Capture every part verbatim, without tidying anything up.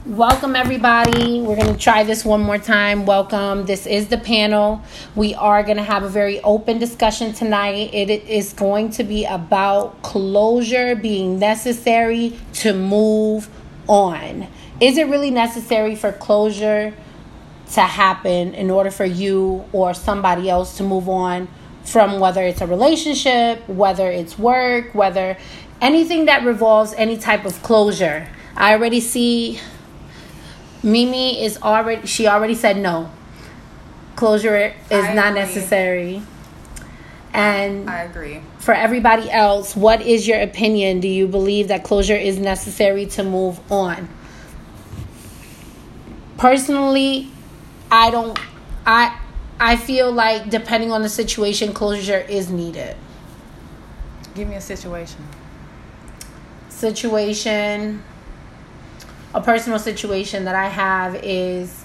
Welcome, everybody. We're going to try this one more time. Welcome. This is the panel. We are going to have a very open discussion tonight. It is going to be about closure being necessary to move on. Is it really necessary for closure to happen in order for you or somebody else to move on from whether it's a relationship, whether it's work, whether anything that revolves any type of closure? I already see Mimi is already, she already said no. Closure is I not agree. necessary. And I agree. For everybody else, what is your opinion? Do you believe that closure is necessary to move on? Personally, I don't, I, I feel like depending on the situation, closure is needed. Give me a situation. Situation... A personal situation that I have is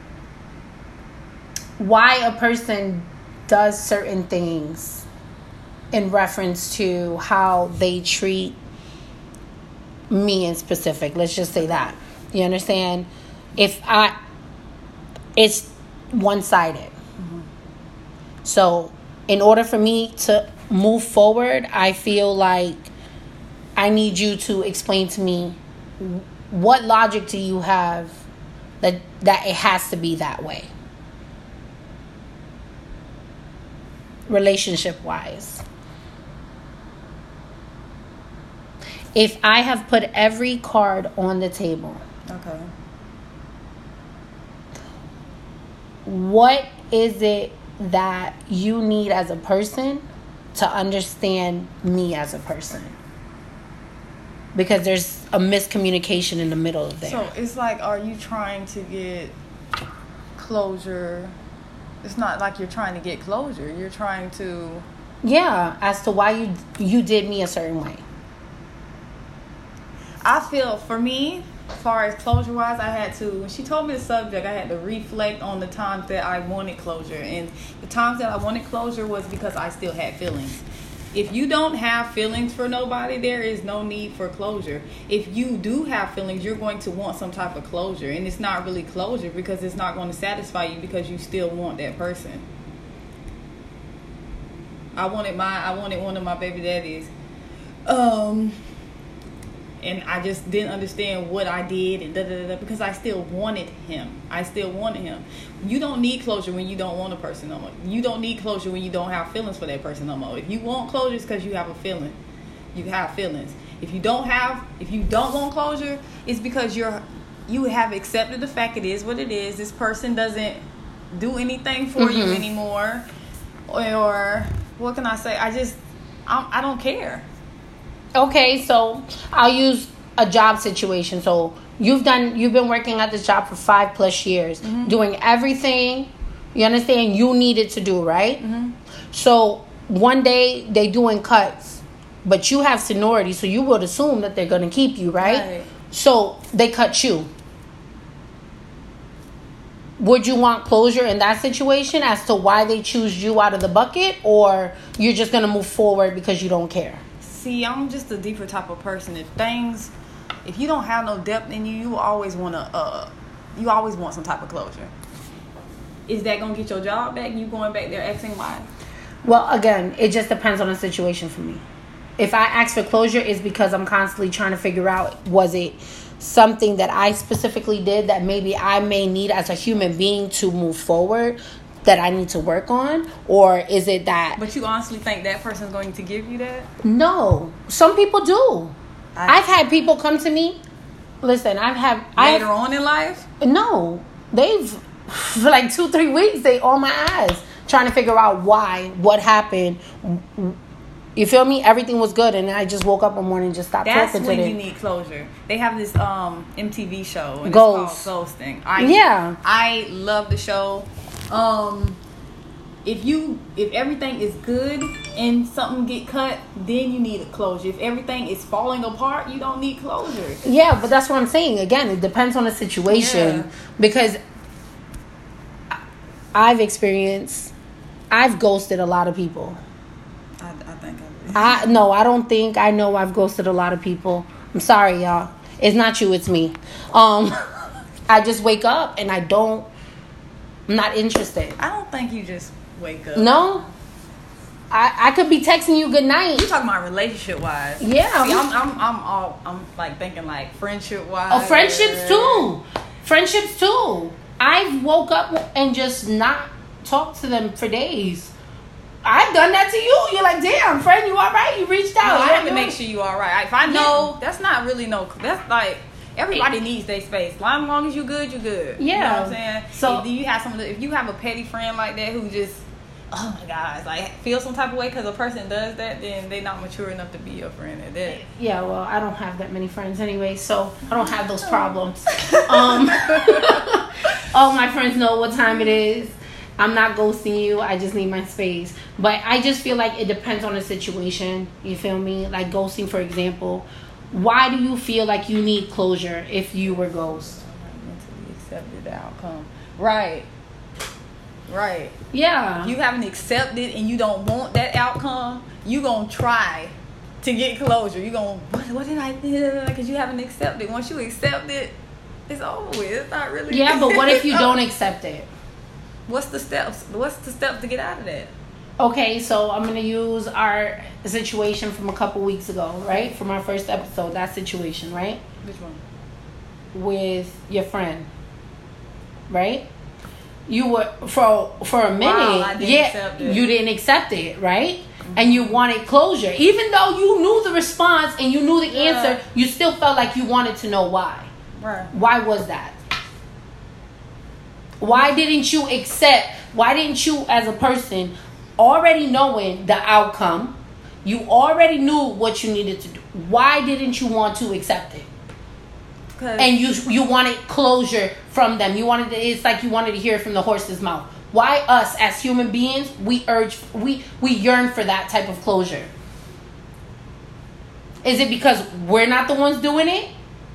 why a person does certain things in reference to how they treat me in specific. Let's just say that. You understand? If I, it's one-sided. Mm-hmm. So in order for me to move forward, I feel like I need you to explain to me, what logic do you have that that it has to be that way? Relationship wise. If I have put every card on the table. Okay. What is it that you need as a person to understand me as a person? Because there's a miscommunication in the middle of there. So it's like, are you trying to get closure? It's not like you're trying to get closure. You're trying to... Yeah, as to why you you did me a certain way. I feel, for me, as far as closure-wise, I had to... When she told me the subject, I had to reflect on the times that I wanted closure. And the times that I wanted closure was because I still had feelings. If you don't have feelings for nobody, there is no need for closure. If you do have feelings, you're going to want some type of closure. And it's not really closure because it's not going to satisfy you because you still want that person. I wanted my, I wanted one of my baby daddies. Um... And I just didn't understand what I did and da, da, da, da, because I still wanted him. I still wanted him. You don't need closure when you don't want a person no more. You don't need closure when you don't have feelings for that person no more. If you want closure, it's because you have a feeling. You have feelings. If you don't have, if you don't want closure, it's because you're, you have accepted the fact it is what it is. This person doesn't do anything for mm-hmm. you anymore. Or what can I say? I just, I, I don't care. Okay, so I'll use a job situation. So you've done, you've been working at this job for five plus years, mm-hmm. doing everything, you understand, you needed to do, right? Mm-hmm. So one day they doing cuts, but you have seniority, so you would assume that they're going to keep you, right? Right? So they cut you. Would you want closure in that situation as to why they choose you out of the bucket, or you're just going to move forward because you don't care? See, I'm just a deeper type of person. If things, if you don't have no depth in you, you always want to, uh, you always want some type of closure. Is that going to get your job back? You going back there asking why? Well, again, it just depends on the situation for me. If I ask for closure, it's because I'm constantly trying to figure out, was it something that I specifically did that maybe I may need as a human being to move forward, that I need to work on? Or is it that... But you honestly think that person's going to give you that? No. Some people do. I, I've had people come to me. Listen, I've had... Later I've, on in life? No. They've... For like two, three weeks, they on my ass. Trying to figure out why, what happened. You feel me? Everything was good, and I just woke up one morning and just stopped That's talking to when them. you need closure. They have this um, M T V show, and Ghost. it's called Ghosting. I, Yeah. I love the show. Um, if you if everything is good and something get cut, then you need a closure. If everything is falling apart, you don't need closure. Yeah, but that's what I'm saying. Again, it depends on the situation. Yeah. Because I've experienced, I've ghosted a lot of people. I, I think I did. I no, I don't think I know I've ghosted a lot of people. I'm sorry, y'all. It's not you, it's me. Um, I just wake up and I don't. I'm not interested. I don't think you just wake up. No. I, I could be texting you good night. You talking about relationship wise? Yeah. See, I'm I'm I'm all I'm like thinking like friendship wise. Oh, friendships too. Friendships too. I've woke up and just not talked to them for days. I've done that to you. You're like, damn, friend, you all right? You reached out. No, I You're have to make sure you all right. If I know, yeah. That's not really no. That's like everybody it, needs their space. As long, long as you good, you good. Yeah. You know what I'm saying? So if you have some, if you have a petty friend like that who just, oh my God, like feel some type of way because a person does that, then they not mature enough to be your friend at that. Yeah, well, I don't have that many friends anyway, so I don't have those problems. um, all my friends know what time it is. I'm not ghosting you. I just need my space. But I just feel like it depends on the situation. You feel me? Like ghosting, for example. Why do you feel like you need closure if you were ghosted? Mentally accepted the outcome. Right. Right. Yeah. You haven't accepted and you don't want that outcome. You gonna try to get closure. You gonna what, what did I do? Because you haven't accepted. Once you accept it, it's over with. It's not really. Yeah, but what if you don't accept it? What's the steps? What's the steps to get out of that? Okay, so I'm going to use our situation from a couple weeks ago, right? From our first episode, that situation, right? Which one? With your friend, right? You were, for for a minute, wow, I didn't yeah, accept it. You didn't accept it, right? Mm-hmm. And you wanted closure. Even though you knew the response and you knew the yeah. answer, you still felt like you wanted to know why. Right. Why was that? Why didn't you accept, why didn't you as a person, already knowing the outcome, you already knew what you needed to do, why didn't you want to accept it? And you you wanted closure from them. You wanted to, it's like you wanted to hear it from the horse's mouth. Why us as human beings, we urge, we, we yearn for that type of closure? Is it because we're not the ones doing it?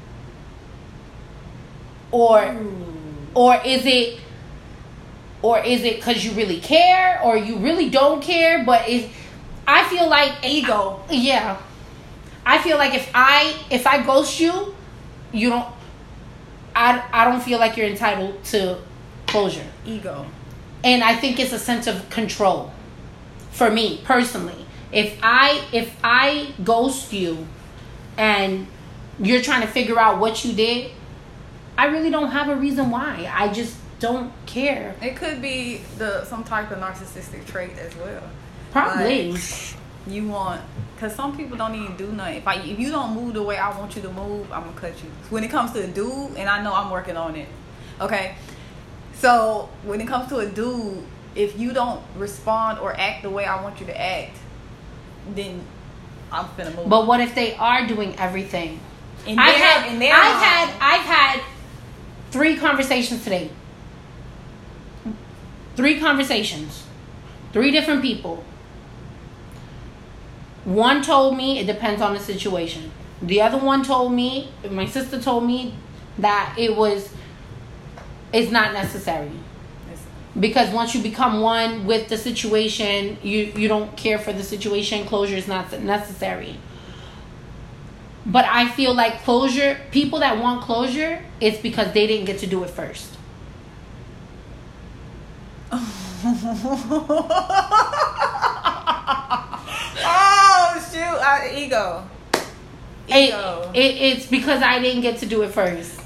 Or... Mm. Or is it, or is it because you really care, or you really don't care? But it, I feel like ego. Yeah, I feel like if I if I ghost you, you don't. I I don't feel like you're entitled to closure. Ego. And I think it's a sense of control. For me personally, if I if I ghost you, and you're trying to figure out what you did, I really don't have a reason why. I just don't care. It could be the some type of narcissistic trait as well. Probably. Like, you want, because some people don't even do nothing. If I if you don't move the way I want you to move, I'm gonna cut you. When it comes to a dude, and I know I'm working on it. Okay. So when it comes to a dude, if you don't respond or act the way I want you to act, then I'm finna move. But what if they are doing everything? In I've their, had, in their I've mind. had, I've had three conversations today. Three conversations. Three different people. One told me it depends on the situation. The other one told me, my sister told me that it was, it's not necessary. Because once you become one with the situation, you, you don't care for the situation. Closure is not necessary. But I feel like closure, people that want closure, it's because they didn't get to do it first. Oh, shoot. Uh, ego. Ego. It, it, it's because I didn't get to do it first.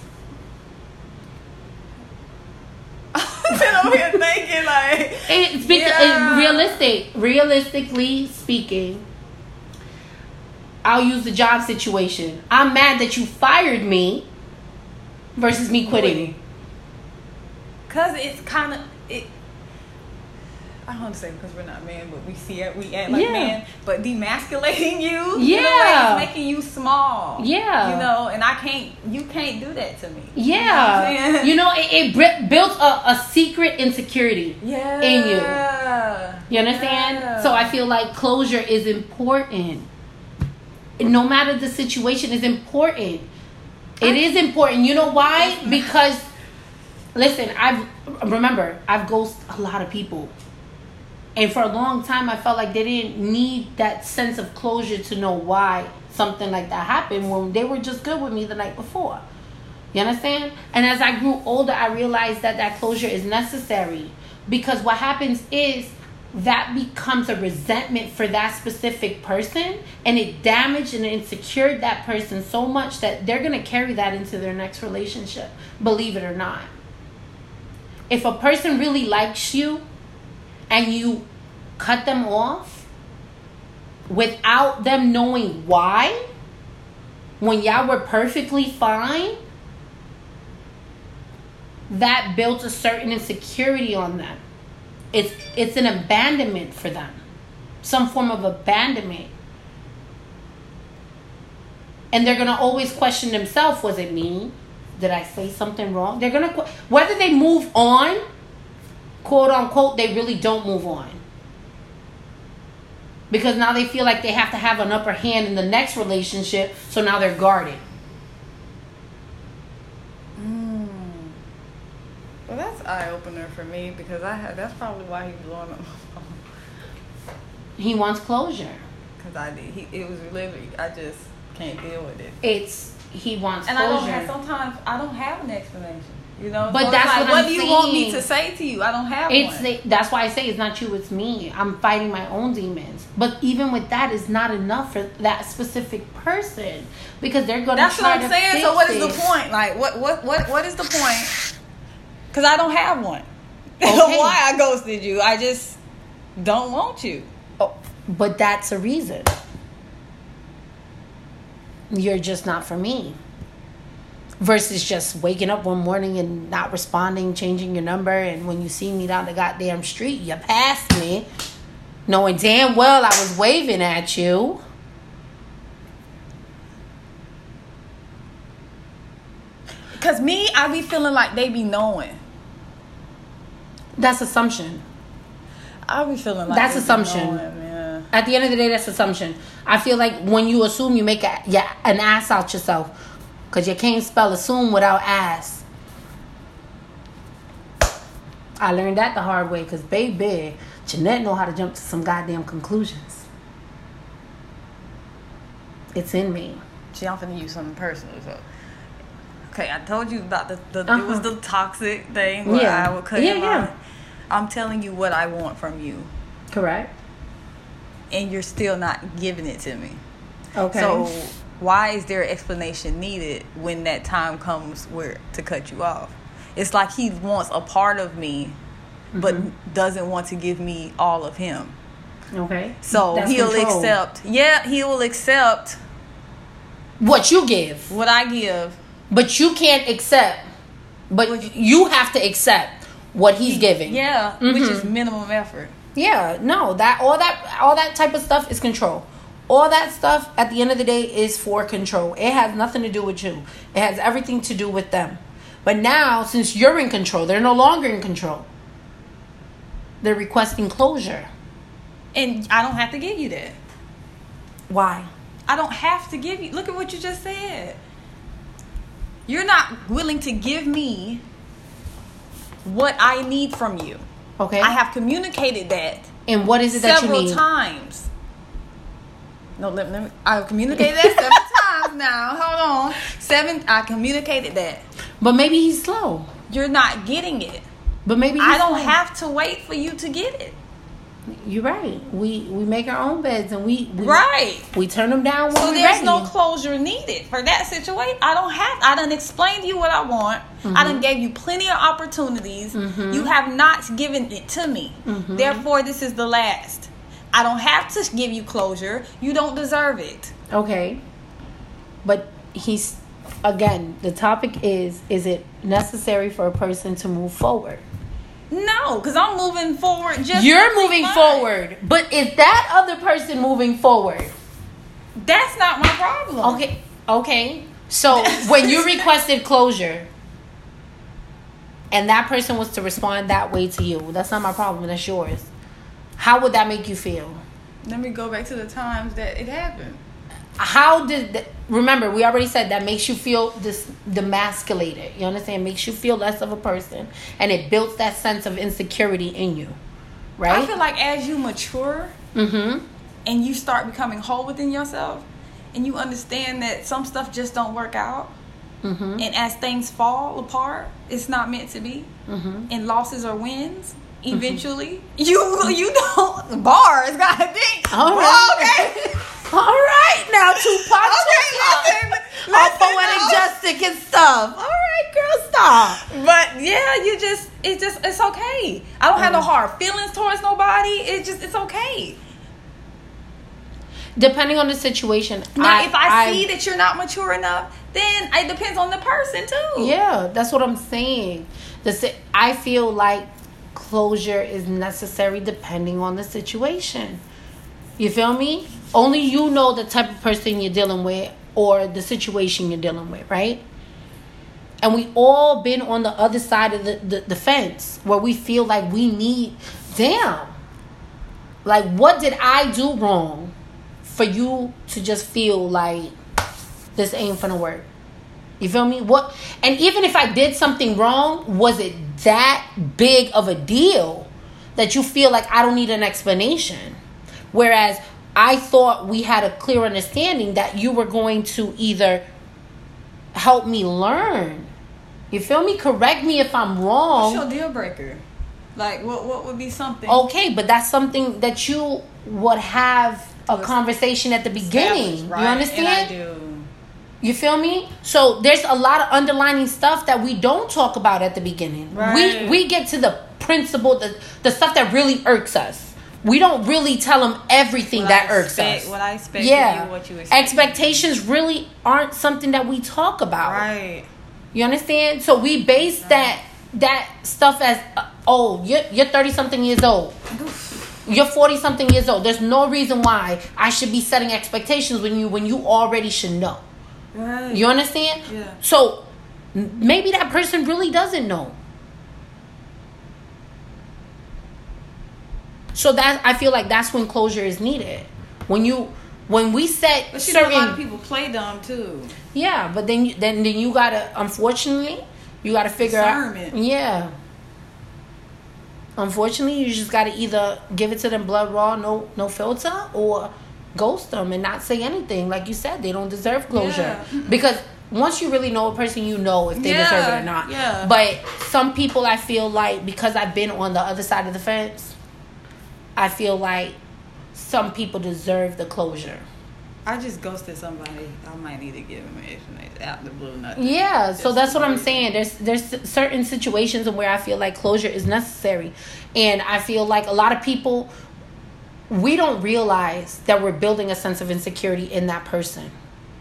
I'm over here thinking like... It's because, yeah. it, realistic, realistically speaking, I'll use the job situation. I'm mad that you fired me versus me quitting. Because it's kind of... it. I don't want to say because we're not men, but we see it, we act like yeah. men. But demasculating you, yeah, in a way, it's making you small. Yeah, you know, and I can't. You can't do that to me. Yeah, you know, you know it, it built a, a secret insecurity yeah. in you. You understand? Yeah. So I feel like closure is important. No matter the situation, is important. It is important. You know why? Because listen, I've remember I've ghosted a lot of people. And for a long time, I felt like they didn't need that sense of closure to know why something like that happened when they were just good with me the night before. You understand? And as I grew older, I realized that that closure is necessary. Because what happens is that becomes a resentment for that specific person. And it damaged and insecured that person so much that they're going to carry that into their next relationship. Believe it or not. If a person really likes you and you cut them off without them knowing why, when y'all were perfectly fine, that built a certain insecurity on them. It's it's an abandonment for them. Some form of abandonment. And they're going to always question themselves, was it me? Did I say something wrong? They're going to, whether they move on, quote unquote, they really don't move on. Because now they feel like they have to have an upper hand in the next relationship, so now they're guarded. Well, that's eye-opener for me because I have, that's probably why he's blowing up my phone. He wants closure. Because I did. He, it was literally, I just can't deal with it. It's, he wants and closure. And I don't have, sometimes I don't have an explanation. You know? But so that's like, what, what I'm do you saying. want me to say to you? I don't have it's, one. That's why I say it's not you, it's me. I'm fighting my own demons. But even with that, it's not enough for that specific person. Because they're going to That's try what I'm to saying. fix So what is it. the point? Like, what, what, what, what is the point? Because I don't have one. Okay. Why I ghosted you? I just don't want you. Oh, but that's a reason. You're just not for me. Versus just waking up one morning and not responding, changing your number, and when you see me down the goddamn street, you pass me, knowing damn well I was waving at you. Because me, I be feeling like they be knowing. That's assumption. I be feeling like that's they assumption. Be knowing, yeah. At the end of the day, that's assumption. I feel like when you assume, you make a, yeah, an ass out yourself. Because you can't spell assume without ass. I learned that the hard way. Because, baby, Jeanette know how to jump to some goddamn conclusions. It's in me. See, I'm finna use something personal, so. Okay, I told you about the, the uh-huh. it was the toxic thing where yeah. I would cut yeah, him yeah. off. I'm telling you what I want from you. Correct. And you're still not giving it to me. Okay. So why is there an explanation needed when that time comes where to cut you off? It's like he wants a part of me, mm-hmm. but doesn't want to give me all of him. Okay. So That's he'll control. accept. Yeah, he will accept what you give. What I give. But you can't accept. But you have to accept what he's giving. Yeah, mm-hmm. which is minimum effort. Yeah, no, that all that all that type of stuff is control. All that stuff at the end of the day is for control. It has nothing to do with you. It has everything to do with them. But now, since you're in control, they're no longer in control. They're requesting closure. And I don't have to give you that. Why? I don't have to give you. Look at what you just said. You're not willing to give me what I need from you. Okay. I have communicated that. And what is it that you need? Several times. No, let, let me. I've communicated that seven times now. Hold on. Seven. I communicated that. But maybe he's slow. You're not getting it. But maybe he's I don't slow. have to wait for you to get it. You're right. We we make our own beds and we, we right. We turn them down when so we're there's ready. no closure needed for that situation. I don't have. I done explained to you what I want. Mm-hmm. I done gave you plenty of opportunities. Mm-hmm. You have not given it to me. Mm-hmm. Therefore, this is the last. I don't have to give you closure. You don't deserve it. Okay. But he's again. The topic is: is it necessary for a person to move forward? No, because I'm moving forward just You're moving fine. forward. But is that other person moving forward? That's not my problem. Okay. Okay. So when you requested closure and that person was to respond that way to you, that's not my problem. That's yours. How would that make you feel? Let me go back to the times that it happened. How did that, remember we already said that makes you feel this demasculated. You understand? It makes you feel less of a person, and it builds that sense of insecurity in you, right? I feel like as you mature, mm-hmm. and you start becoming whole within yourself, and you understand that some stuff just don't work out, Mm-hmm. And as things fall apart, it's not meant to be. Mm-hmm. And losses or wins, eventually, mm-hmm. you you don't bars gotta be. All right. Okay. All right, now Tupac, Okay, Tupac. listen, All listen, poetic no. justice and stuff. All right, girl, stop. But yeah, you just it's just it's okay. I don't have no Mm. hard feelings towards nobody. It's just it's okay. Depending on the situation. Now, I, if I, I see that you're not mature enough, then it depends on the person too. Yeah, that's what I'm saying. The si- I feel like closure is necessary depending on the situation. You feel me? Only you know the type of person you're dealing with or the situation you're dealing with, right? And we all been on the other side of the, the, the fence where we feel like we need, damn, like what did I do wrong for you to just feel like this ain't finna work? You feel me? What? And even if I did something wrong, was it that big of a deal that you feel like I don't need an explanation? Whereas I thought we had a clear understanding that you were going to either help me learn. You feel me? Correct me if I'm wrong. What's your deal breaker? Like, what what would be something? Okay, but that's something that you would have a conversation at the beginning. Right? You understand? And I do. You feel me? So there's a lot of underlining stuff that we don't talk about at the beginning. Right. We we get to the principle, the the stuff that really irks us. We don't really tell them everything What that I irks expect, us. What I expect Yeah. of you, what you expect. Expectations really aren't something that we talk about. Right. You understand? So we base Right. that that stuff as, uh, oh, you're you're thirty something years old. You're forty something years old. There's no reason why I should be setting expectations when you when you already should know. Right. You understand? Yeah. So m- maybe that person really doesn't know. So that I feel like that's when closure is needed. When you when we set But you certain know, a lot of people play dumb too. yeah, but then you, then then you gotta unfortunately you gotta figure Discernment. out yeah. Unfortunately, you just gotta either give it to them blood raw, no no filter, or ghost them and not say anything. Like you said, they don't deserve closure Yeah. because once you really know a person, you know if they Yeah, deserve it or not. yeah. But some people, I feel like because I've been on the other side of the fence, I feel like some people deserve the closure. I just ghosted somebody. I might need to give them an explanation out the blue. Nothing. Yeah, so Just that's what I'm weird. saying. There's there's certain situations where I feel like closure is necessary, and I feel like a lot of people, we don't realize that we're building a sense of insecurity in that person,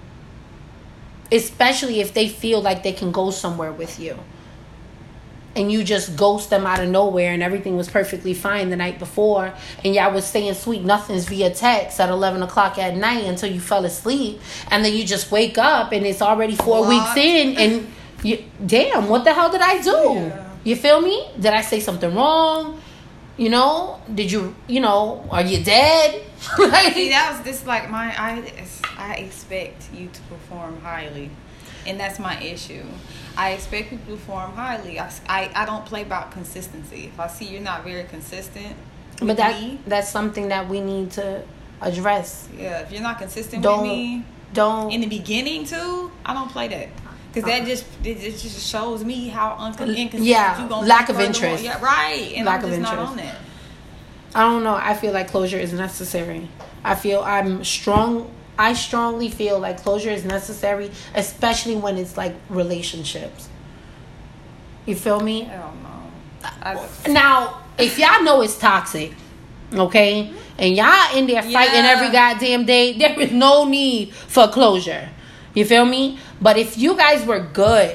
especially if they feel like they can go somewhere with you. And you just ghost them out of nowhere and everything was perfectly fine the night before. And y'all was saying sweet nothings via text at eleven o'clock at night until you fell asleep. And then you just wake up and it's already four What? weeks in. And you, damn, what the hell did I do? Yeah. You feel me? Did I say something wrong? You know? Did you, you know, are you dead? Like, See, that was just like my. I I expect you to perform highly, and that's my issue. I expect people to perform highly. I, I, I don't play about consistency. If I see you're not very consistent with but that me, that's something that we need to address. yeah, if you're not consistent Don't with me don't in the beginning too, I don't play that. Because that just it, it just shows me how un- inconsistent Yeah, you gonna lack be of furthermore. interest. Yeah, right. And Lack I'm of just not interest. on that. I don't know. I feel like closure is necessary. I feel I'm strong. I strongly feel like closure is necessary, especially when it's like relationships. You feel me? I don't know. I, Now, if y'all know it's toxic, okay, and y'all in there fighting Yeah. every goddamn day, there is no need for closure. You feel me? But if you guys were good,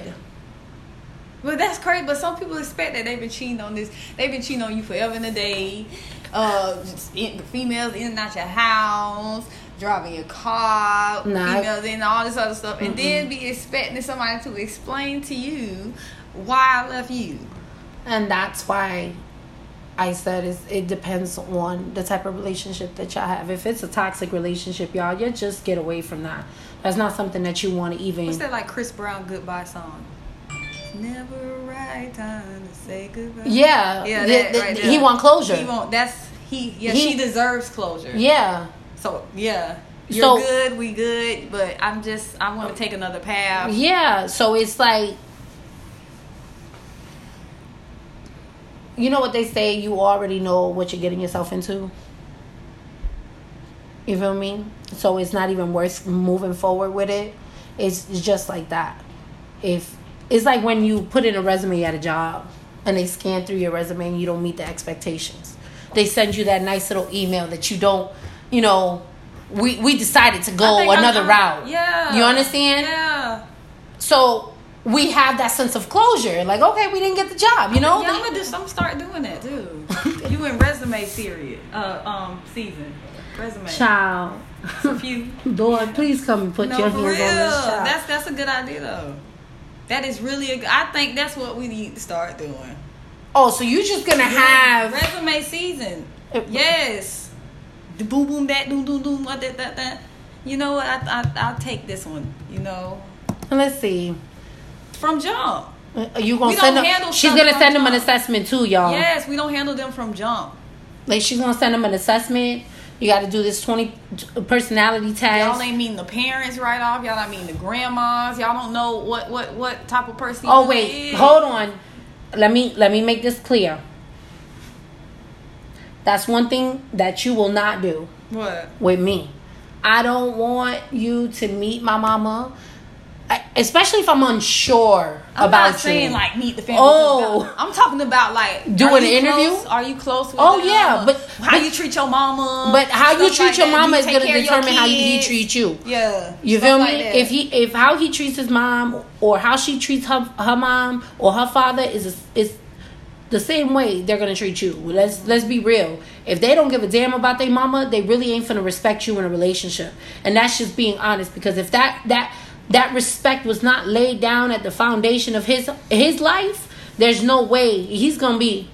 But that's crazy. But some people expect that they've been cheating on this. They've been cheating on you forever and a day. Uh, just in, females in and out your house, driving your car. Nah. Females in all this other stuff, and Mm-mm. then be expecting somebody to explain to you why I left you. and that's why I said it's, it depends on the type of relationship that y'all have. If it's a toxic relationship, y'all, you just get away from that. That's not something that you want to even. What's that like Chris Brown goodbye song? Never a right time to say goodbye. Yeah, Yeah, the- that the- right he there. want closure. He want that's he. Yeah, He- she deserves closure. Yeah, So yeah, You're so, good, we good, but I'm just, I want to take another path. Yeah, so it's like, you know what they say, you already know what you're getting yourself into. You feel me? So it's not even worth moving forward with it. It's, it's just like that. If it's like when you put in a resume at a job and they scan through your resume and you don't meet the expectations. They send you that nice little email that you don't, you know, we, we decided to go another I'm, route. Yeah. You understand? Yeah. So we have that sense of closure. Like, okay, we didn't get the job, you know? Yeah, I'm gonna do some start doing that too. You in resume period. Uh um season. Resume. Child. A few. Lord, please come and put no, your for hands real. on this child. That's that's a good idea though. That is really a good, I think that's what we need to start doing. Oh, so you're just gonna have resume season? Yes. The boom boom that doom doom doom that that that. You know what? I I I'll take this one. You know. Let's see. From jump. Are you gonna we send them? She's gonna send them an assessment too, y'all. Yes, we don't handle them from jump. Like she's gonna send them an assessment. You got to do this twenty personality test. Y'all ain't meeting the parents right off. Y'all not meeting the grandmas. Y'all don't know what what what type of person. Oh wait, is. Hold on. Let me let me make this clear. That's one thing that you will not do. What? With me. I don't want you to meet my mama, especially if I'm unsure I'm about you. I'm not saying like meet the family. Oh, I'm talking about like do an interview. Close? Are you close with Oh them? yeah, but how but, you treat your mama. But how you treat like your that. mama you is going to determine how he treats you. Yeah, you feel me? Like if he if how he treats his mom or how she treats her her mom or her father is a, is the same way they're gonna treat you. Let's let's be real. If they don't give a damn about their mama, they really ain't finna respect you in a relationship. And that's just being honest. Because if that that that respect was not laid down at the foundation of his his life, there's no way he's gonna be.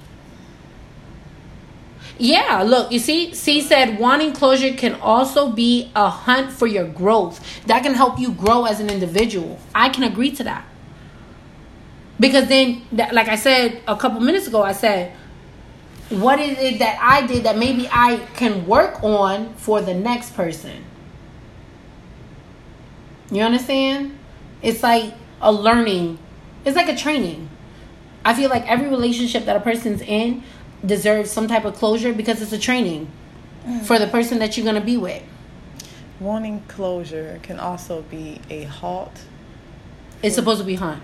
Yeah, look, you see, C said wanting closure can also be a hunt for your growth. That can help you grow as an individual. I can agree to that. Because then, like I said a couple minutes ago, I said, what is it that I did that maybe I can work on for the next person? You understand? It's like a learning. It's like a training. I feel like every relationship that a person's in deserves some type of closure because it's a training mm. for the person that you're going to be with. Wanting closure can also be a halt. It's supposed to be hunt.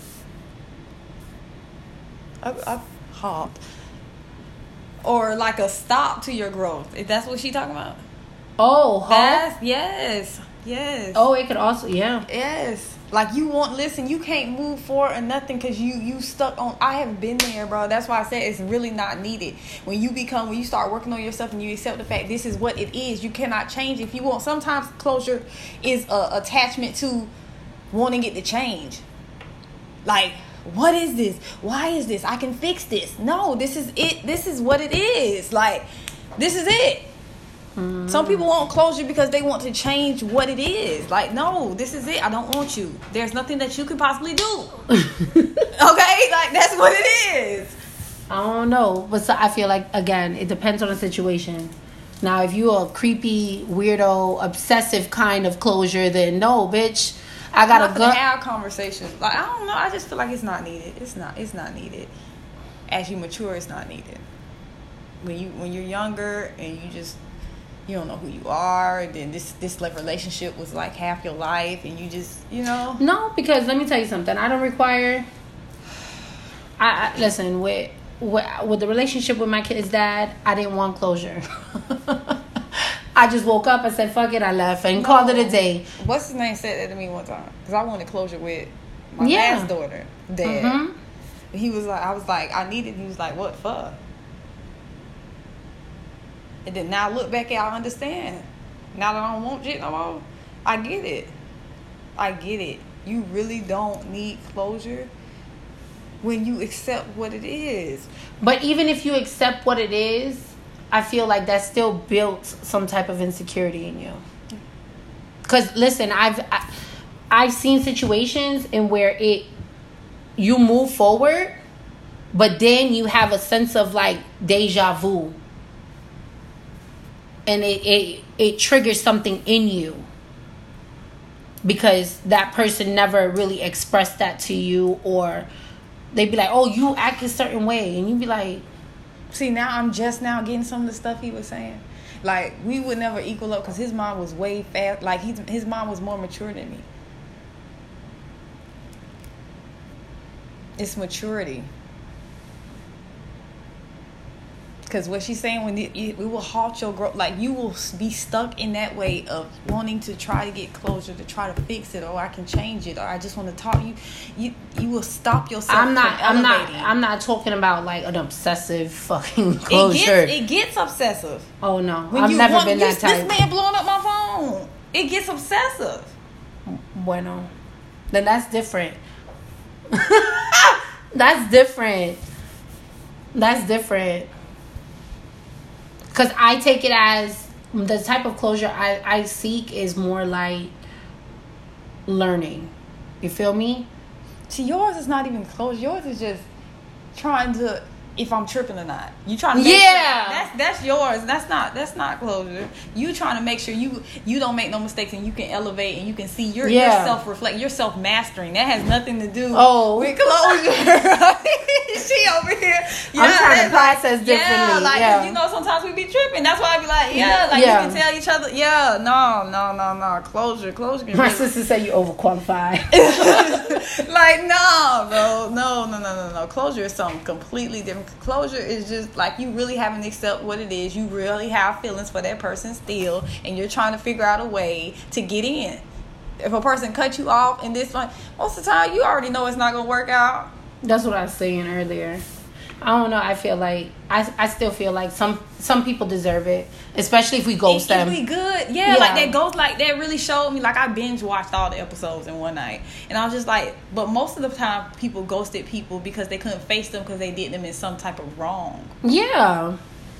A, a halt. Or like a stop to your growth. If that's what she talking about. Oh, halt? That's, yes. Yes. Oh, it could also, yeah. Yes. Like you want, listen, you can't move forward or nothing because you, you stuck on, I have been there, bro. That's why I said it's really not needed. When you become, when you start working on yourself and you accept the fact this is what it is, you cannot change if you want. Sometimes closure is a attachment to wanting it to change. Like, what is this? Why is this? I can fix this. No, this is it. This is what it is. Like, this is it. Mm-hmm. Some people want closure because they want to change what it is. Like, no, this is it. I don't want you. There's nothing that you can possibly do. Okay? Like, that's what it is. I don't know. But so I feel like, again, it depends on the situation. Now, if you're a creepy, weirdo, obsessive kind of closure, then no, bitch. I gotta go have conversations. Like, I don't know. I just feel like it's not needed. It's not. It's not needed. As you mature, it's not needed. When you when you're younger and you just you don't know who you are, and then this this like relationship was like half your life, and you just you know. No, because let me tell you something. I don't require. I, I listen with, with with the relationship with my kid's dad. I didn't want closure. I just woke up and said, fuck it, I left and no. called it a day. What's his name said that to me one time? Because I wanted closure with my yeah. last daughter, dad. Mm-hmm. He was like, I was like, I needed, he was like, what for? And then now look back at I understand. Now that I don't want shit no more, I get it. I get it. You really don't need closure when you accept what it is. But even if you accept what it is, I feel like that still built some type of insecurity in you. Because listen, I've I, I've seen situations in where it you move forward, but then you have a sense of like deja vu. and it, it it triggers something in you because that person never really expressed that to you, or they'd be like, oh, you act a certain way, and you'd be like, see, now I'm just now getting some of the stuff he was saying. Like, we would never equal up because his mom was way fast. Like, he, his mom was more mature than me. It's maturity. Because what she's saying, when it, it will halt your growth, like you will be stuck in that way of wanting to try to get closure, to try to fix it, or I can change it, or I just want to talk. You, you, you will stop yourself. I'm not. from I'm not. elevating. I'm not talking about like an obsessive fucking closure. It gets, it gets obsessive. Oh no, When I've you never want, been you, that type. This man blowing up my phone. It gets obsessive. Bueno, then that's different. That's different. That's different. Because I take it as the type of closure I, I seek is more like learning. You feel me? See, yours is not even closure. Yours is just trying to, if I'm tripping or not. You trying to make Yeah. sure. That's that's yours. That's not that's not closure. You trying to make sure you you don't make no mistakes and you can elevate and you can see your, Yeah. your self reflect, your self mastering. That has nothing to do Oh. with closure. She over here. Yeah, I'm trying to that's like- process differently. Yeah, like Yeah. you know, sometimes we be tripping. That's why I be like, yeah, like Yeah. you can tell each other, yeah, no, no, no, no, closure, closure. Can My be- sister said you overqualified. like no, bro, no, no, no, no, no. Closure is something completely different. Closure is just like you really having to accept what it is. You really have feelings for that person still, and you're trying to figure out a way to get in. If a person cut you off in this one, most of the time you already know it's not gonna work out. That's what I was saying earlier. I don't know. I feel like I, I still feel like some some people deserve it, especially if we ghost If them. we good, yeah, Yeah. like that ghost, like that really showed me. Like I binge watched all the episodes in one night, and I was just like, but most of the time people ghosted people because they couldn't face them because they did them in some type of wrong. Yeah,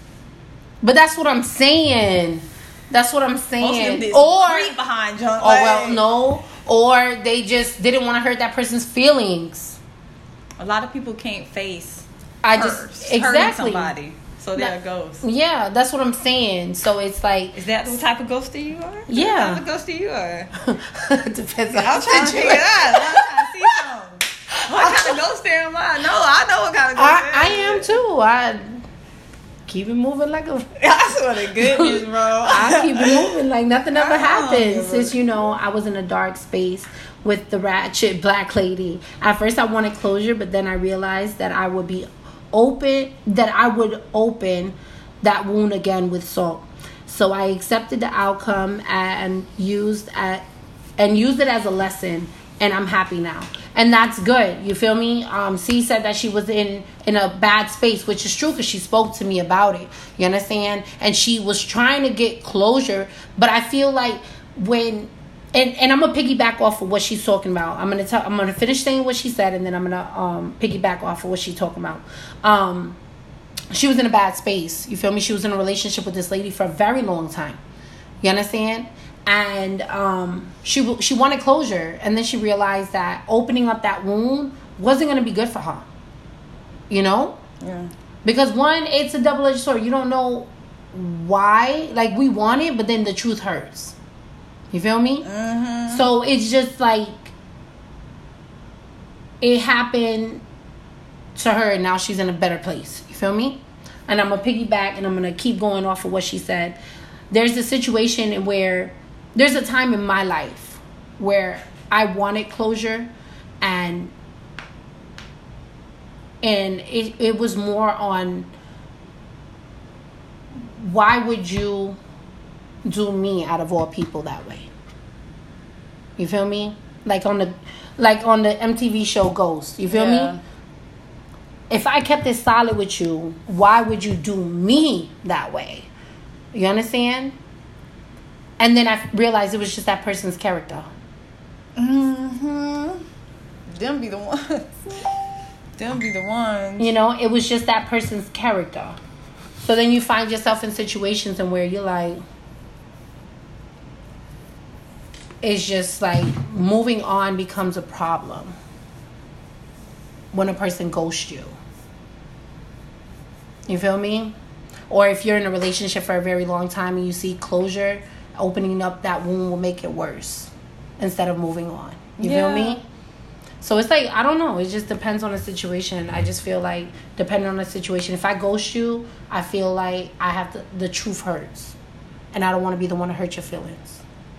but that's what I'm saying. That's what I'm Most of them saying. did Or creep behind junk. oh well, no. Or they just didn't want to hurt that person's feelings. A lot of people can't face. I hurt, just hurting exactly. somebody. So there Like- it goes. Yeah, that's what I'm saying. So it's like Is that the type of ghoster you are? Is Yeah. that the type of ghoster you are? depends on I'm trying to figure it out. I'm trying to see something. What kind of ghoster am I? No, I know what kind of ghoster I, I am too. I keep it moving like a. I swear to goodness, bro. I keep it moving like nothing ever I don't happened. give a- Since you know I was in a dark space with the ratchet black lady. At first I wanted closure, but then I realized that I would be open. That I would open that wound again with salt. So I accepted the outcome and used at and used it as a lesson, and I'm happy now. And that's good. You feel me? Um, C said that she was in, in a bad space, which is true because she spoke to me about it. You understand? And she was trying to get closure. But I feel like when... And, and I'm going to piggyback off of what she's talking about. I'm going to tell, I'm going to finish saying what she said, and then I'm going to um, piggyback off of what she's talking about. Um, she was in a bad space. You feel me? She was in a relationship with this lady for a very long time. You understand? And um, she she wanted closure, and then she realized that opening up that wound wasn't going to be good for her. You know? Yeah. Because one, it's a double-edged sword. You don't know why. Like, we want it, but then the truth hurts. You feel me? Mm-hmm. So it's just like it happened to her, and now she's in a better place. You feel me? And I'm going to piggyback, and I'm going to keep going off of what she said. There's a situation where there's a time in my life where I wanted closure, and and it, it was more on why would you do me out of all people that way? You feel me? Like on the like on the M T V show Ghost. You feel Yeah. me? If I kept it solid with you, why would you do me that way? You understand? And then I realized it was just that person's character. Mm-hmm. Them be the ones. Them be the ones. You know, it was just that person's character. So then you find yourself in situations and where you're like, it's just like moving on becomes a problem when a person ghosts you. You feel me? Or if you're in a relationship for a very long time and you see closure, opening up that wound will make it worse instead of moving on. You yeah. feel me? So it's like, I don't know. It just depends on the situation. I just feel like, depending on the situation, if I ghost you, I feel like I have to, the truth hurts. And I don't want to be the one to hurt your feelings.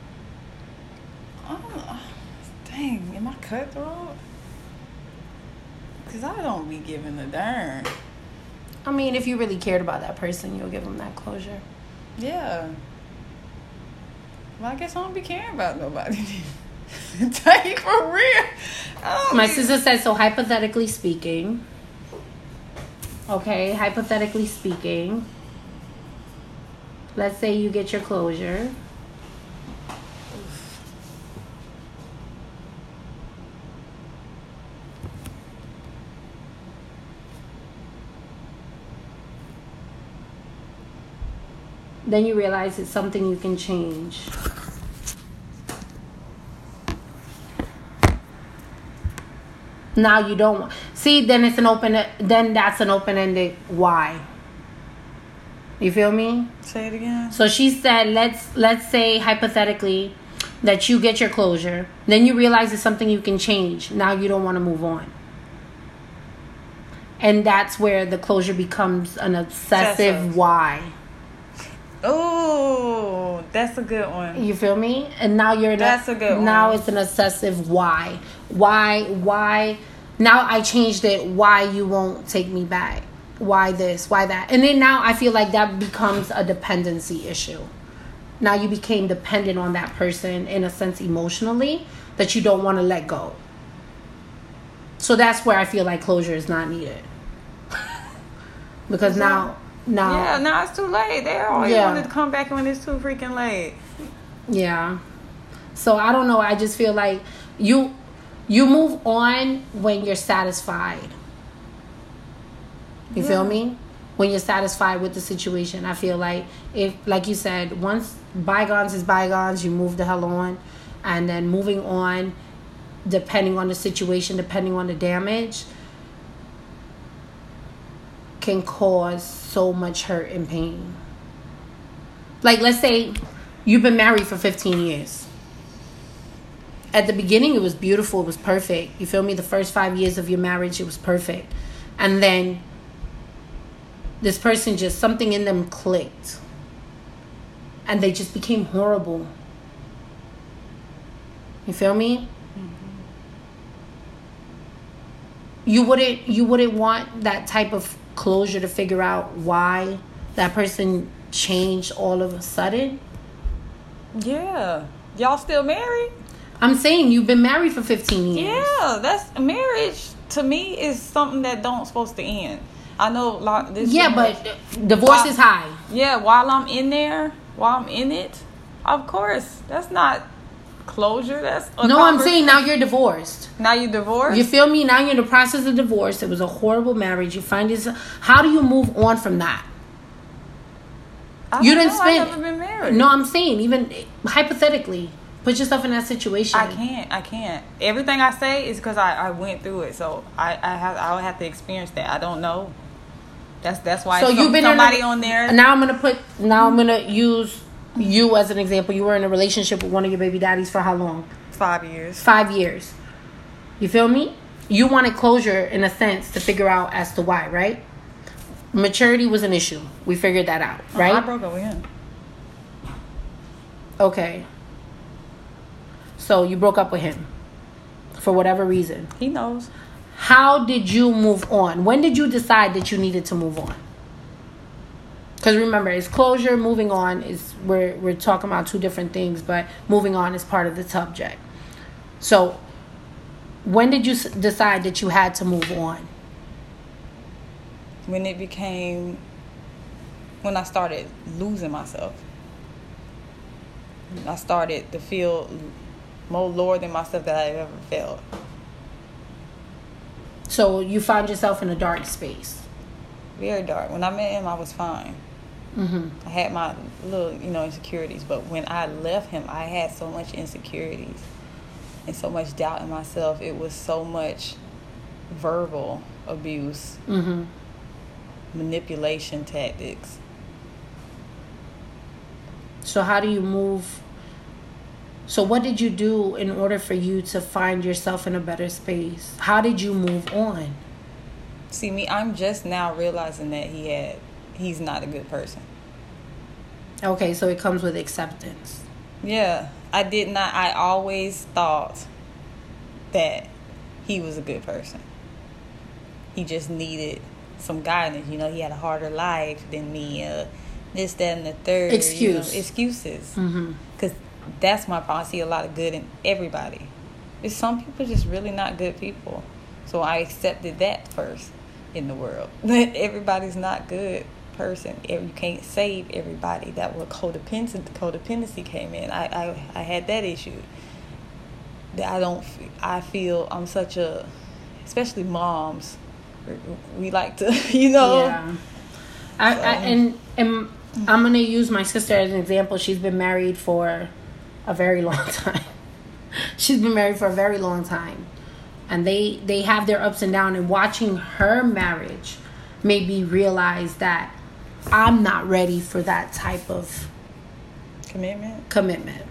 Oh, dang, am I cutthroat? Because I don't be giving a darn. I mean, if you really cared about that person, you'll give them that closure. Yeah. Well, I guess I don't be caring about nobody. Dang, for real. My sister said, so hypothetically speaking, okay, hypothetically speaking, let's say you get your closure. Then you realize it's something you can change. Now you don't see. Then it's an open. Then that's an open-ended why. You feel me? Say it again. So she said, let's let's say hypothetically that you get your closure. Then you realize it's something you can change. Now you don't want to move on. And that's where the closure becomes an obsessive Obsessive. why. Oh, that's a good one. You feel me? And now you're in That's a good one. Now it's an obsessive why. Why why now I changed it, why you won't take me back? Why this? Why that? And then now I feel like that becomes a dependency issue. Now you became dependent on that person in a sense emotionally that you don't want to let go. So that's where I feel like closure is not needed. Because now now Yeah, now it's too late. They always Yeah. wanted to come back when it's too freaking late. Yeah. So I don't know. I just feel like you you move on when you're satisfied. You Yeah. feel me? When you're satisfied with the situation. I feel like if, like you said, once bygones is bygones, you move the hell on. And then moving on, depending on the situation, depending on the damage, can cause so much hurt and pain. Like, let's say you've been married for fifteen years. At the beginning, it was beautiful. It was perfect. You feel me? The first five years of your marriage, it was perfect. And then this person just, something in them clicked. And they just became horrible. You feel me? Mm-hmm. You wouldn't, you wouldn't want that type of closure to figure out why that person changed all of a sudden. Yeah. Y'all still married? I'm saying you've been married for fifteen years. Yeah, that's marriage to me is something that don't supposed to end. I know like this. Yeah, but divorce while, is high. Yeah, while I'm in there, while I'm in it, of course, that's not closure. That's a no. I'm conver- saying now you're divorced. Now you divorced. You feel me? Now you're in the process of divorce. It was a horrible marriage. You find this. How do you move on from that? I You don't didn't know, spend. I've never been married. No, I'm saying even hypothetically, put yourself in that situation. I can't. I can't. Everything I say is because I, I went through it, so I I have I would have to experience that. I don't know. That's that's why. So some, you've been somebody in a, on there. Now I'm gonna put. Now I'm gonna use you as an example. You were in a relationship with one of your baby daddies for how long? Five years. Five years. You feel me? You wanted closure in a sense to figure out as to why, right? Maturity was an issue. We figured that out, Oh, right? I broke up with him. Okay. So you broke up with him for whatever reason. He knows. How did you move on? When did you decide that you needed to move on? Because remember, it's closure, moving on is we're we're talking about two different things, but moving on is part of the subject. So, when did you s- decide that you had to move on? When it became, when I started losing myself. I started to feel more lower than myself that I ever felt. So you found yourself in a dark space. Very dark. When I met him, I was fine. Mm-hmm. I had my little, you know, insecurities. But when I left him, I had so much insecurities and so much doubt in myself. It was so much verbal abuse, Mm-hmm. manipulation tactics. So how do you move? So what did you do in order for you to find yourself in a better space? How did you move on? See, me, I'm just now realizing that he had, he's not a good person. Okay, so it comes with acceptance. Yeah, I did not, I always thought that he was a good person. He just needed some guidance. You know, he had a harder life than me. Uh, this, that, and the third. Excuse. You know, excuses. Mm-hmm. Because that's my problem. I see a lot of good in everybody. There's some people just really not good people. So I accepted that first in the world. Everybody's not good person. You can't save everybody. That was codependency. Codependency came in. I, I, I had that issue. That I don't. I feel I'm such a, especially moms. We like to, you know. Yeah. I, I and and I'm gonna use my sister as an example. She's been married for a very long time. She's been married for a very long time, and they they have their ups and downs. And watching her marriage made me realize that I'm not ready for that type of commitment. Commitment.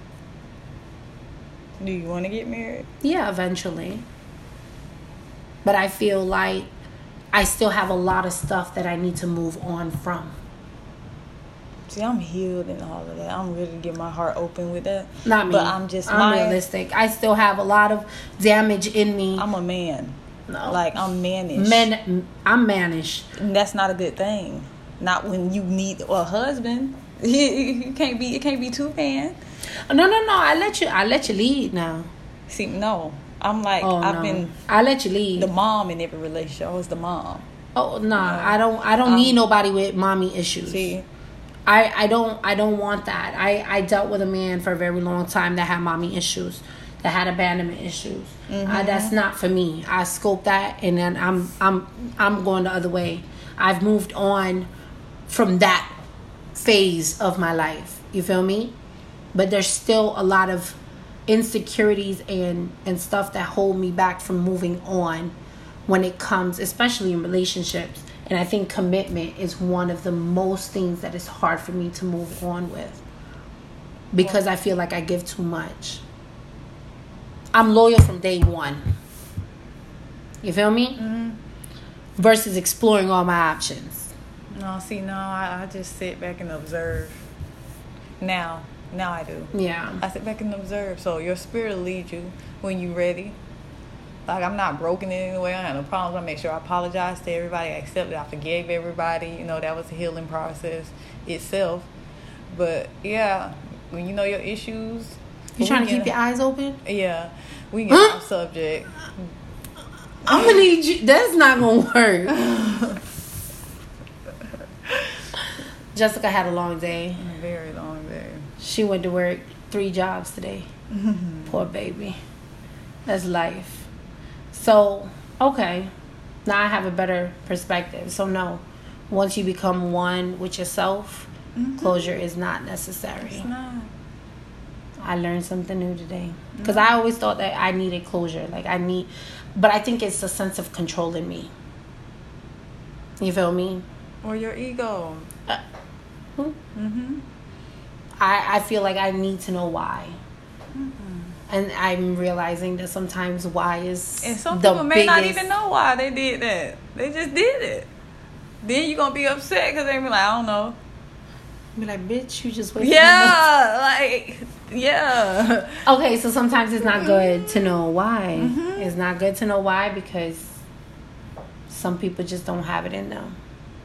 Do you want to get married? Yeah, eventually. But I feel like I still have a lot of stuff that I need to move on from. See, I'm healed and all of that. I'm ready to get my heart open with that. Not me. But I'm just I'm my, realistic. I still have a lot of damage in me. I'm a man. No. Like, I'm mannish. Men, I'm mannish. And that's not a good thing. Not when you need a husband. You can't be. It can't be two man. No, no, no. I let you. I let you lead now. See, no. I'm like, oh, I've no. been. I let you lead. The mom in every relationship. I was the mom. Oh no, nah, I don't. I don't um, need nobody with mommy issues. See, I, I don't. I don't want that. I, I dealt with a man for a very long time that had mommy issues, that had abandonment issues. Mm-hmm. I, that's not for me. I scope that, and then I'm I'm I'm going the other way. I've moved on from that phase of my life. You feel me? But there's still a lot of insecurities and, and stuff that hold me back from moving on when it comes, especially in relationships. And I think commitment is one of the most things that is hard for me to move on with. Because I feel like I give too much. I'm loyal from day one. You feel me? Mm-hmm. Versus exploring all my options. No, see, no, I, I just sit back and observe. Now, now I do. Yeah. I sit back and observe. So your spirit will lead you when you're ready. Like, I'm not broken in any way. I have no problems. I make sure I apologize to everybody. I accept it. I forgave everybody. You know, that was a healing process itself. But, yeah, when you know your issues. You trying to keep your eyes open? Yeah. We can get off subject. I'm going to need you. That's not going to work. Jessica had a long day. A very long day. She went to work three jobs today. Poor baby. That's life. So, okay. Now I have a better perspective. So, no. Once you become one with yourself, mm-hmm. closure is not necessary. It's not. I learned something new today. Because no. I always thought that I needed closure. Like, I need... But I think it's a sense of control in me. You feel me? Or your ego. Uh, hmm? Mm-hmm. I, I feel like I need to know why. Mm-hmm. And I'm realizing that sometimes why is and some the people may biggest... not even know why they did that. They just did it. Then you're going to be upset because they be like, I don't know. Be like, bitch, you just wasted yeah, like, yeah. Okay, so sometimes it's not good to know why. Mm-hmm. It's not good to know why because some people just don't have it in them.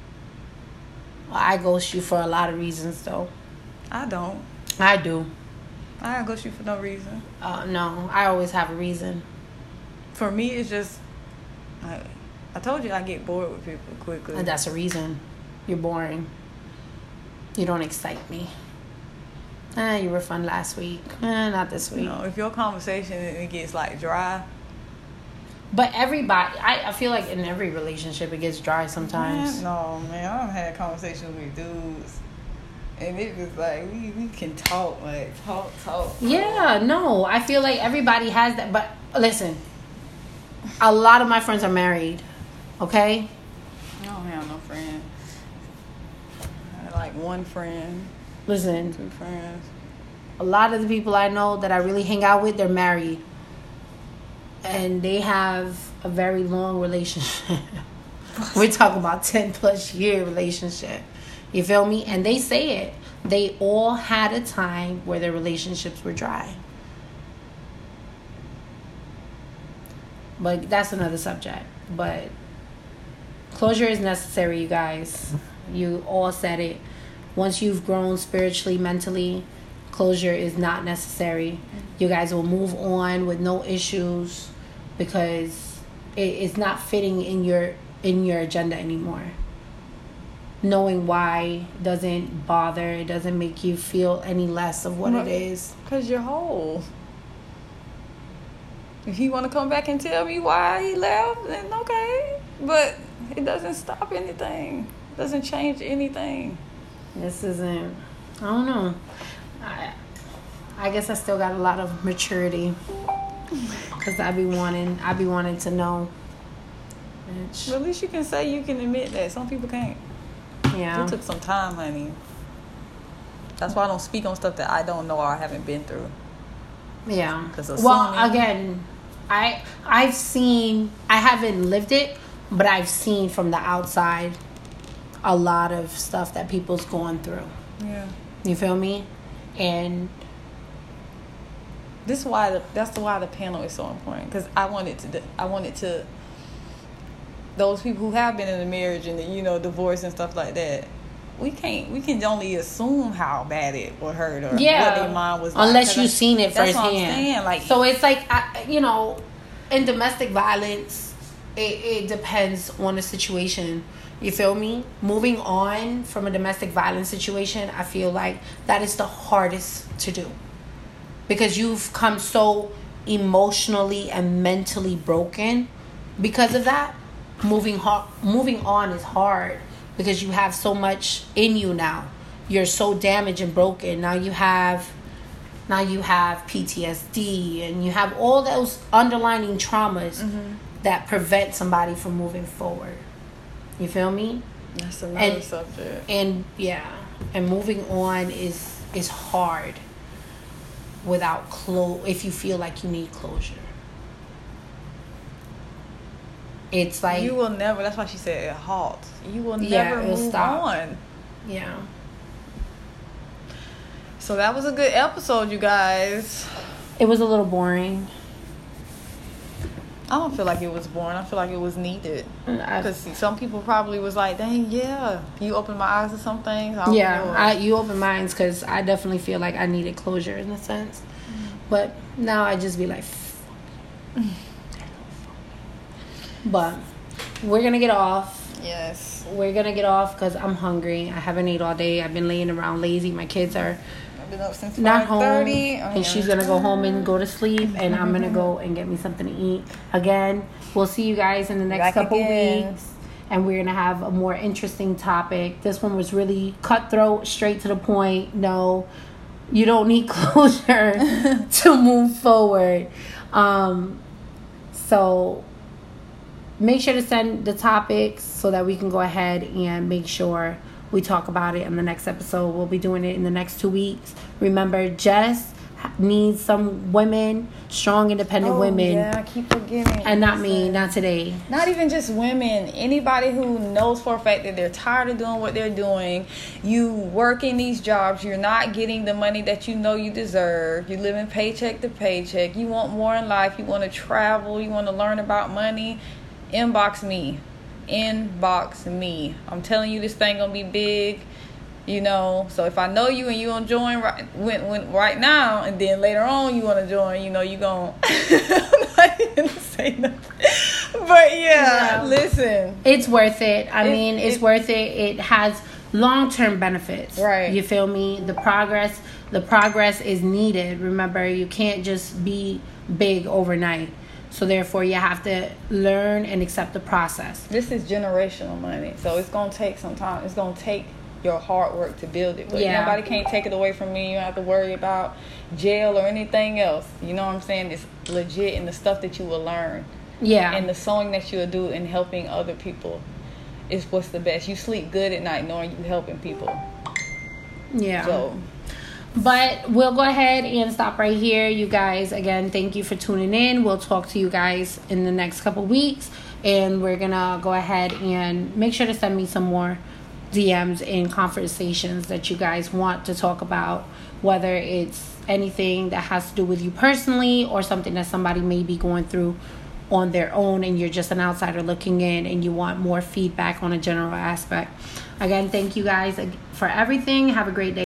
I ghost you for a lot of reasons, though. I don't. I do. I ghost you for no reason. Uh, no, I always have a reason. For me, it's just, I, I told you I get bored with people quickly. And that's a reason. You're boring. You don't excite me. Eh, you were fun last week. Eh, not this week. You know, if your conversation it gets like dry. But everybody, I, I feel like in every relationship it gets dry sometimes. Man, no, man, I don't have conversations with dudes. And it was like, we, we can talk, like, talk, talk. Yeah, no. I feel like everybody has that. But listen, a lot of my friends are married. Okay? I don't have no friend. I had like one friend. Listen, Two friends. a lot of the people I know that I really hang out with, they're married. And they have a very long relationship. We're talking about ten plus year relationship. You feel me? And they say it. They all had a time where their relationships were dry. But that's another subject. But closure is necessary, you guys. You all said it. Once you've grown spiritually, mentally, closure is not necessary. You guys will move on with no issues because it, it's not fitting in your in your agenda anymore. Knowing why doesn't bother. It doesn't make you feel any less of what Well, it is. Because you're whole. If he want to come back and tell me why he left, then okay. But it doesn't stop anything. It doesn't change anything. This isn't, I don't know. I, I guess I still got a lot of maturity. Because I be wanting, I be wanting to know. Bitch. But at least you can say you can admit that. Some people can't. Yeah. It took some time, honey. That's why I don't speak on stuff that I don't know or I haven't been through. Yeah. 'Cause Well, assuming- again, I I've seen, I haven't lived it, but I've seen from the outside a lot of stuff that people's going through. Yeah. You feel me? And This is why the, that's why the panel is so important, because I wanted to I wanted to those people who have been in a marriage and, you know, divorce and stuff like that. We can't. We can only assume how bad it would hurt or yeah, what their mind was like. unless you've seen it that's firsthand. What I'm saying. Like, so it's like I, you know, in domestic violence, it, it depends on the situation. You feel me? Moving on from a domestic violence situation, I feel like that is the hardest to do because you've come so emotionally and mentally broken because of that. Moving ho- moving on is hard. Because you have so much in you now. You're so damaged and broken. Now you have now you have P T S D and you have all those underlying traumas mm-hmm. that prevent somebody from moving forward. You feel me? That's another and, subject. And yeah. And moving on is is hard without clo- if you feel like you need closure. It's like you will never. That's why she said it halts. You will yeah, never move stop. on. Yeah. So that was a good episode, you guys. It was a little boring. I don't feel like it was boring. I feel like it was needed. Because some people probably was like, "Dang, yeah, you opened my eyes to some things." I yeah, I, you opened mine because I definitely feel like I needed closure in a sense. Mm-hmm. But now I just be like. But we're going to get off. Yes. We're going to get off because I'm hungry. I haven't ate all day. I've been laying around lazy. My kids are I've been up since not home. Oh, and yeah. she's going to go home and go to sleep. And I'm going to go and get me something to eat. Again, we'll see you guys in the next Back couple again. weeks. And we're going to have a more interesting topic. This one was really cutthroat, straight to the point. No, you don't need closure to move forward. Um, so... Make sure to send the topics so that we can go ahead and make sure we talk about it in the next episode. We'll be doing it in the next two weeks. Remember, Jess needs some women, strong, independent oh, women. Yeah, I keep forgetting. And not me, not today. Not even just women. Anybody who knows for a fact that they're tired of doing what they're doing. You work in these jobs. You're not getting the money that you know you deserve. You're living paycheck to paycheck. You want more in life. You want to travel. You want to learn about money. Inbox me. Inbox me. I'm telling you, this thing gonna be big. You know, so if I know you and you gonna join right when, when right now, and then later on you wanna join, you know, you gonna. I'm not gonna say nothing. But yeah, yeah, listen, it's worth it. I it, mean, it's it, worth it. It has long-term benefits. Right. You feel me? The progress, the progress is needed. Remember, you can't just be big overnight. So therefore, you have to learn and accept the process. This is generational money, so it's gonna take some time. It's gonna take your hard work to build it, but yeah. nobody can't take it away from me. You don't have to worry about jail or anything else. You know what I'm saying? It's legit, and the stuff that you will learn, yeah, and the sewing that you'll do and helping other people is what's the best. You sleep good at night knowing you helping people. Yeah. So. But we'll go ahead and stop right here. You guys, again, thank you for tuning in. We'll talk to you guys in the next couple weeks. And we're going to go ahead and make sure to send me some more D Ms and conversations that you guys want to talk about, whether it's anything that has to do with you personally or something that somebody may be going through on their own and you're just an outsider looking in and you want more feedback on a general aspect. Again, thank you guys for everything. Have a great day.